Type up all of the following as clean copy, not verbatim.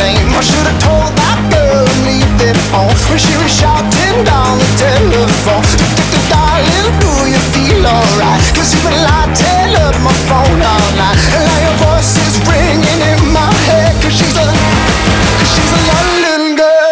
name. I should have told that girl to leave it home when she was shouting down the telephone. Darling, do you feel alright? Cause you've been lighting up my phone all night, and now your voice is ringing in my head. Cause she's a London girl.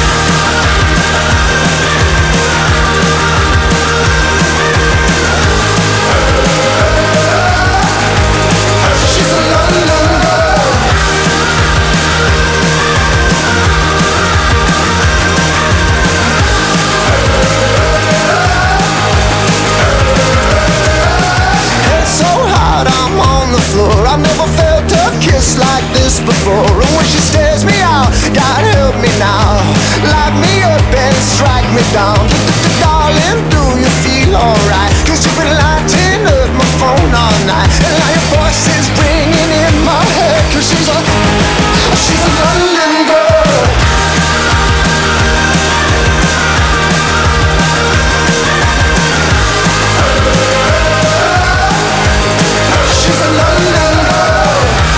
I never felt a kiss like this before. And when she stares me out, God help me now, light me up and strike me down. Darling, do you feel alright? Cause you've been lighting up my phone all night, and now your voice is ringing in my head. Cause she's a London girl. She's a London girl.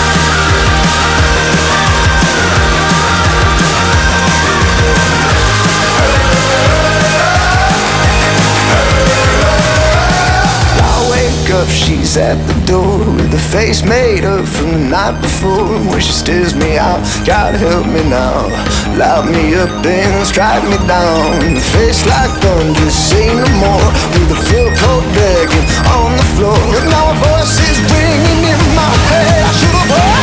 I wake up, she's at the door with a face made up from the night before. When she stares me out, God help me now, light me up and strike me down. The face like thunder, say no more, with a full coat begging on the floor. And now her voice is ringing in my head. I should have heard